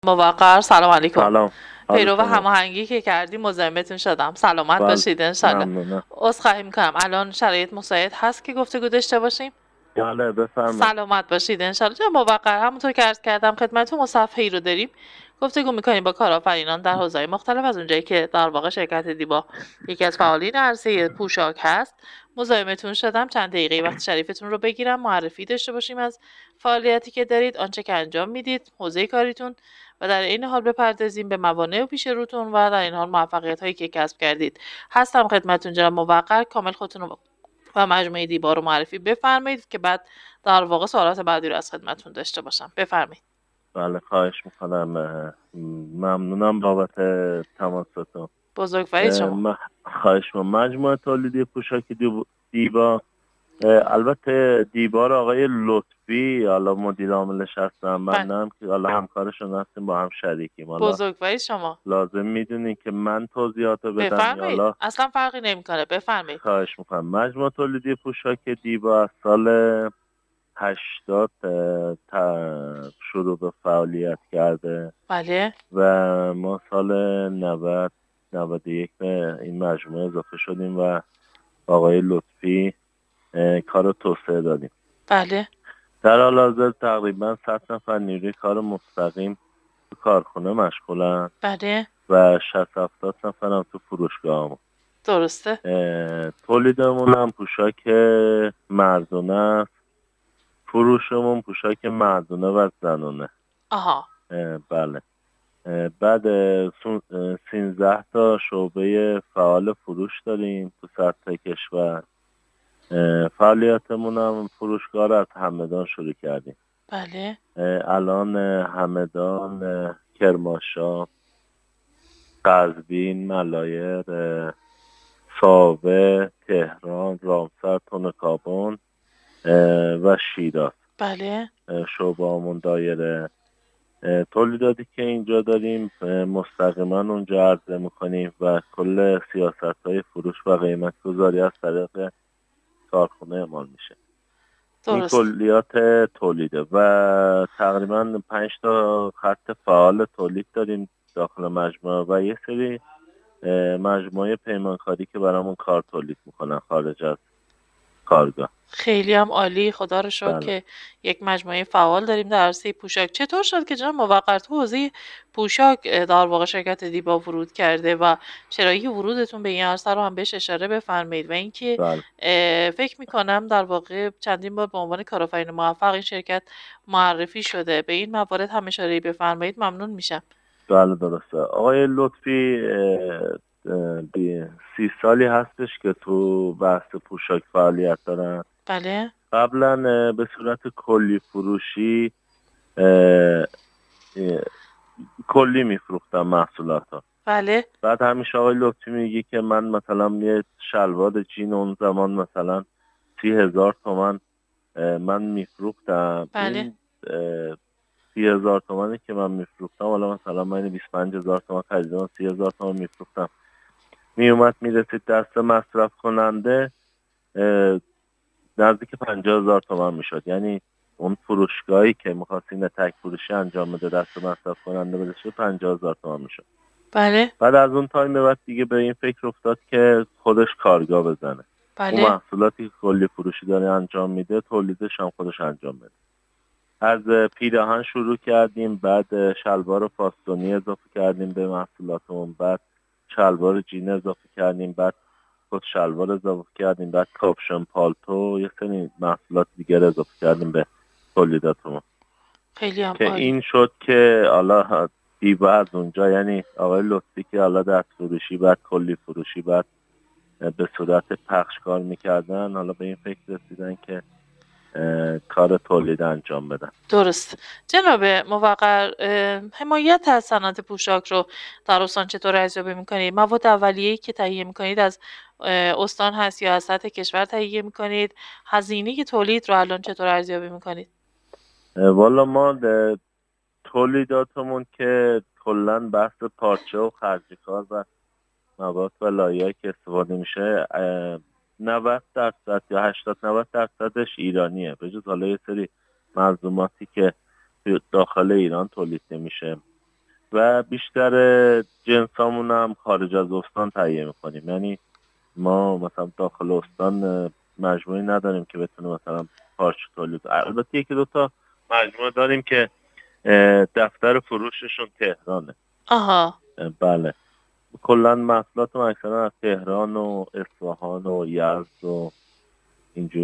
موقر سلام علیکم. سلام. حال پیرو شما؟ هماهنگی که کردی مزاحمتون شدم. سلامت بله، باشید انشالله. ممنونم. عذرخواهی میکنم، الان شرایط مساعد هست که گفتگو داشته باشیم؟ بله، بفرمایید. سلامت باشید انشالله. جناب موقر، همونطور که عرض کردم خدمتتون، مصفحه‌ای رو داریم گفتگو میکنیم با کارآفرینان در حوزه‌های مختلف. از اونجایی که در واقع شرکت دیبا یکی از فعالین عرصه پوشاک هست، مزاحمتون شدم چند دقیقه وقت شریفتون رو بگیرم، معرفی داشته باشیم از فعالیتی که دارید، آنچه که انجام میدید، حوزه کاریتون، و در این حال بپردازیم به موانع و پیش روتون و در این حال موفقیت هایی که کسب کردید. هستم خدمتتون جناب موقر. کامل خودتون رو و مجموعه دیبا رو معرفی بفرمایید که بعد در واقع سوالات بعدی رو از خدمتتون داشته باشم. بفرمایید. بله، خواهش میکنم. ممنونم بابت تماستون. بزرگوارید شما. خواهش میکنم. مجموعه تولیدی پوشاک دیبا، البته دیبا رو آقای لطفی حالا مدیر عاملش هستم، بنده هم که حالا همکارشون هستیم، با هم شریکیم. حالا بزرگوارید شما. لازم میدونین که من توضیحات بدم یا بفرمایید، حالا؟ اصلا فرقی نمیکنه، بفرمایید. خواهش میکنم. مجموعه تولیدی پوشاک دیبا از سال 80 شروع به فعالیت کرده. بله. و ما سال 91 به این مجموعه اضافه شدیم و آقای لطفی کار رو توسعه دادیم. بله. در حال حاضر تقریبا 100 نفر نیروی کار مستقیم تو کارخونه مشغولن. بله. و 60-70 نفر هم تو فروشگاه. درسته. تولیدمون هم پوشاک مردونه است. فروشمون پوشاک مردونه و زنونه. آها. بله. بعد 13 تا شعبه فعال فروش داریم تو سطح کشور. فعالیتمون هم فروشگاه رو از همدان شروع کردیم. بله. الان همدان، کرمانشاه، قزوین، ملایر، ساوه، تهران، رامسر، تونکابون و شیراز بله. شعبه‌مون دایره. تولیداتی که اینجا داریم مستقیما اونجا عرضه میکنیم و کل سیاست‌های فروش و قیمت گذاری از طریق کارخونه اعمال میشه. این درست. کلیات تولیده و تقریبا 5 تا خط فعال تولید داریم داخل مجموعه و یه سری مجموعه پیمانکاری که برامون کار تولید میکنن خارج از کارگاه. خیلی هم عالی، خدا رو شکر بله. که یک مجموعه فعال داریم در عرصه پوشاک. چطور شد که جناب موقر تو حوزه پوشاک در واقع شرکت دیبا ورود کرده و چرایی ورودتون به این عرصه رو هم بهش اشاره بفرمایید و اینکه بله. فکر میکنم در واقع چندین بار به عنوان کارآفرین موفق این شرکت معرفی شده، به این موارد هم اشاره بفرمایید ممنون میشم. بله، درسته. آقای لطفی 30 سالی هستش که تو بحث پوشاک فعالیت دارن. بله. قبلا به صورت کلی فروشی کلی میفروختم محصولات ها. بله. بعد همیشه آقای لطفی میگی که من مثلا یه شلوار جین اون زمان مثلا 30,000 تومان من میفروختم. بله. این 30,000 تومانی که من میفروختم، حالا مثلا من 25,000 تومان خریدم، 30,000 تومان میفروختم، میومد میرسید دست مصرف کننده نزدیک 50,000 تومان میشد. یعنی اون فروشگاهی که میخواست این تک فروشی انجام بده دست مصرف کننده بده 50,000 تومان میشد. بله. بعد از اون تایم به بعد دیگه به این فکر افتاد که خودش کارگاه بزنه. بله. اون محصولاتی که کلی فروشی داره انجام میده تولیدش هم خودش انجام بده. از پیراهن شروع کردیم، بعد شلوار فاستونی اضافه کردیم به محصولاتمون، بعد شلوار جین اضافه کردیم، بعد خود شلوار اضافه کردیم، بعد کاپشن پالتو، یه سری محصولات دیگر اضافه کردیم به تولیداتمون خیلی هم که عالی. این شد که حالا دیبا از اونجا، یعنی آقای لطفی که حالا دست فروشی بعد کلی فروشی بعد به صورت پخش کار میکردن، حالا به این فکر رسیدن که کار تولید انجام بدن. درست. جناب موقر، حمایت از صنعت پوشاک رو در استان چطور ارزیابی میکنید؟ مواد اولیه‌ای که تهیه میکنید از استان هست یا از سطح کشور تهیه میکنید؟ هزینه تولید رو الان چطور ارزیابی میکنید؟ والا ما تولیداتمون که کلا بحث پارچه و خرجی کار و مواد و لایه‌ای که استفاده میشه 90% یا 80-90%ش ایرانیه، به جز حالا یه سری ملزوماتی که داخل ایران تولید نمیشه. و بیشتر جنسامون هم خارج از استان تهیه میکنیم. یعنی ما مثلا داخل استان مجموعی نداریم که بتونه مثلا پارچه تولید. البته یکی دو تا مجموعه داریم که دفتر فروششون تهرانه. آها. بله، کلا محصولات ما اکثرا از تهران و اصفهان و یزد و اینجور.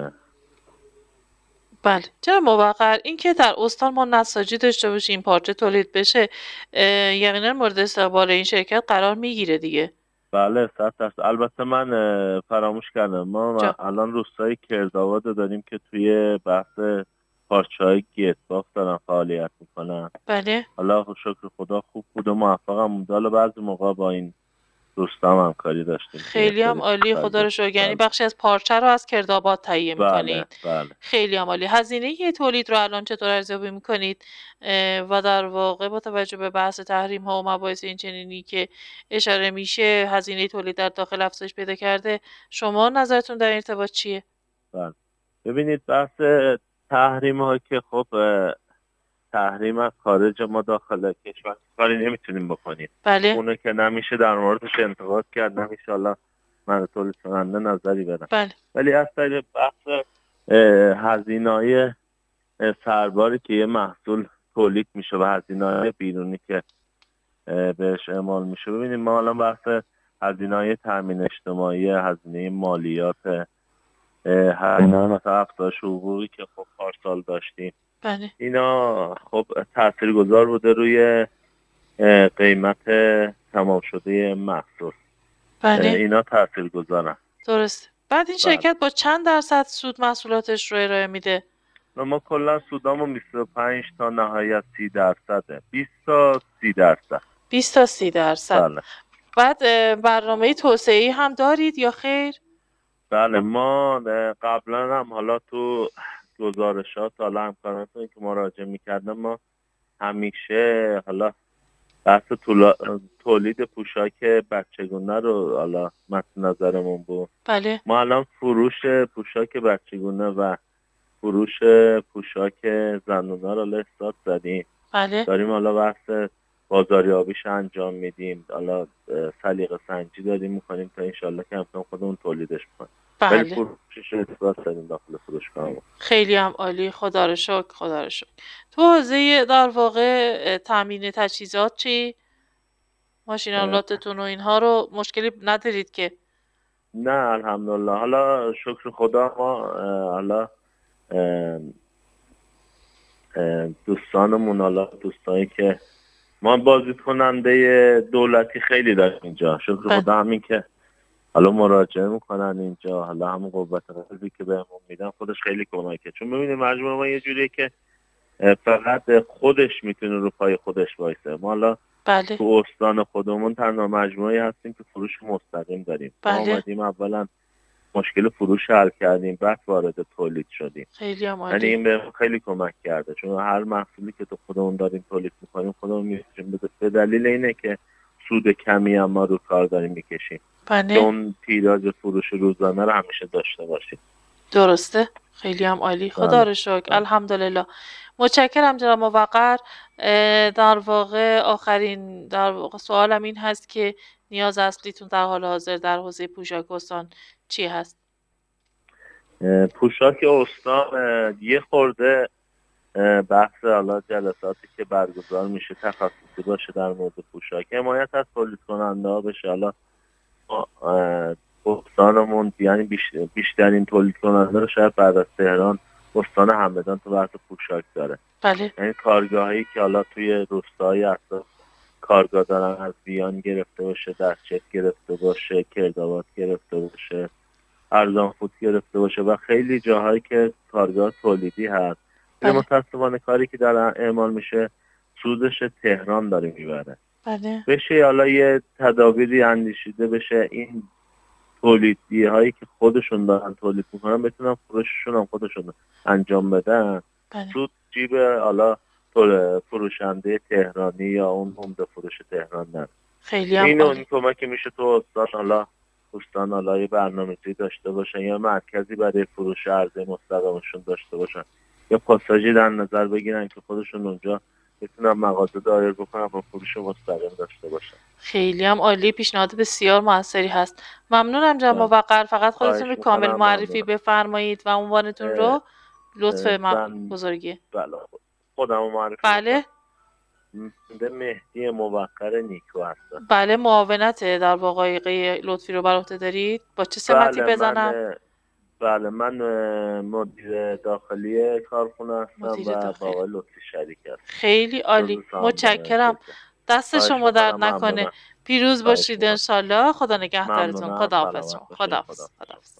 بله چرا موقر این که در استان ما نساجی داشته باشیم پارچه تولید بشه یقینا مورد استقبال این شرکت قرار میگیره دیگه. بله 100%. البته من فراموش کردم، ما الان روستای کردآباد داریم که توی بحث پارچه‌های گیتباف دارن فعالیت میکنن. بله. حالا شکر خدا خوب بود و موفقم بود. حالا بعضی موقع با این دوستام همکاری داشتیم. خیلی هم عالی، خدا رو شکر. یعنی بخشی از پارچه رو از کردآباد تهیه میکنید. بله. خیلی هم عالی. هزینه تولید رو الان چطور ارزیابی میکنید و در واقع با توجه به بحث تحریم ها و مباحث این چنینی که اشاره میشه هزینه تولید در داخل افزایش پیدا کرده، شما نظرتون در ارتباط چیه؟ بله ببینید بحث تحریم ها که خب تحریم از خارج ما داخل کشور کاری نمیتونیم بکنیم. بله. اونه که نمیشه در موردش انتقاد کرد، نمیشه حالا من تولید کننده نظری بدم. بله. ولی از طریق بحث هزینه‌های سرباری که یه محصول تولید میشه و هزینه‌های بیرونی که بهش اعمال میشه، ببینیم ما الان بحث هزینه‌های تامین اجتماعی، هزینه مالیات، هزینه مثلا افزایش حقوقی که خب پارسال داشتیم، بله. اینا خب تاثیرگذار بوده روی قیمت تمام شده محصول. بله. اینا تاثیرگذارن. درست. بعد این شرکت با چند درصد سود محصولاتش رو ارائه میده؟ ما کلا سودامون 25 تا نهایت 30%. 20 تا 30%. 20 تا 30%. بله. بعد برنامه توسعه‌ای هم دارید یا خیر؟ بله ما قبلا هم حالا تو گزارشات حالا همکارانتون که مراجعه میکردم، ما همیشه حالا بحث تولید پوشاک بچگونه رو حالا مد نظرمون بود. بله. ما الان فروش پوشاک بچگونه و فروش پوشاک زنونه رو استارت زدیم. بله. داریم حالا بحث بازاریابیش انجام میدیم. حالا سلیقه سنجی داریم میکنیم تا انشالله که همون خودمون تولیدش کنیم. بله. فروشش استارت زدیم داخل فروشگاهمون. خیلی هم عالی، خدا رو شکر، خدا رو شکر. تو حوزه در واقع تامین تجهیزات چی؟ ماشینالاتتون و اینها رو مشکلی ندارید که؟ نه الحمدلله. حالا شکر خدا ما حالا دوستانمون، حالا دوستانی که ما بازدید دولتی خیلی داریم اینجا، شکر خدا. همین که حالا مراجعه میکنن اینجا، حالا همون قوت قلبی که بهمون میدن خودش خیلی کمکه. چون ببینید مجموعه ما یه جوریه که فقط خودش میتونه رو پای خودش وایسه. ما حالا بله. تو استان خودمون تنها مجموعه‌ای هستیم که فروش مستقیم داریم. بله. ما اومدیم اولا مشکل فروش حل کردیم، بعد وارد تولید شدیم. خیلی هم عالی. یعنی این بهمون خیلی کمک کرده، چون هر محصولی که تو خودمون داریم تولید میکنیم خودمون میفروشیم. به دلیل اینه که سود کمی هم ما رو کار داریم میکشیم. بله. چون تیراژ فروش روزانه رو همیشه داشته باشیم. درسته. خیلی هم عالی، خدا رو شکر. الحمدلله. متشکرم جناب موقر. در واقع آخرین در واقع سوالم این هست که نیاز اصلیتون در حال حاضر در حوزه پوشاک استان چی هست؟ پوشاک استان یه خورده بحث حالا جلساتی که برگزار میشه تخصصی باشه در مورد پوشاک، حمایت از تولید کننده ها بشه. حالا استانمون یعنی بیشترین تولید کننده رو شاید بعد از تهران استان همدان تو بحث پوشاک داره. بله. یعنی کارگاهایی که حالا توی روستاهای اساس کارگاه دارن، از بیان گرفته باشه، دستچک گرفته باشه، کردآباد گرفته باشه، ارزان فود گرفته باشه و خیلی جاهایی که کارگاه تولیدی هست. ولی متاسفانه کاری که دارن اعمال میشه سودش تهران داره میبره. بله. بشه حالا یه تدابیری اندیشیده بشه این تولیدی هایی که خودشون دارن تولید میکنن بتونن فروششون هم خودشون انجام بدن. بله. سود جیب حالا فروشنده تهرانی یا اون عمده فروش تهران نه. خیلی هم این اون کمک میشه تو استان حالا دوستان حالا یه برنامه‌ریزی داشته باشن یا مرکزی برای فروش عرضه مستقیمشون داشته باشن یا پاساژی در نظر بگیرن که خودشون اونجا بتونم مغازه دایر بکنم و فروش مستقیم داشته باشم. خیلی هم عالی، پیشنهاد بسیار موثری هست. ممنونم جناب بله. موقر، فقط خودتون رو خواهش کامل میکنم. معرفی ممنونم. بفرمایید و عنوانتون رو. لطف من بزرگی. بله خودم رو معرفی بله به مهدی موقر نیکو هستم. بله، معاونت در واقع آقای لطفی رو بر عهده دارید. با چه سمتی بزنم؟ من مدیر داخلی کارخونه هستم مدیر و با داخلی. آقای لطفی شریک هستم. خیلی عالی، متشکرم. دست خواهش شما درد میکنم. نکنه. ممنونم. پیروز خواهش باشید میکنم. انشالله. خدا نگهدارتون. ممنونم. خداحافظ سلامت شما. باشین. خداحافظ. خدا. خداحافظ.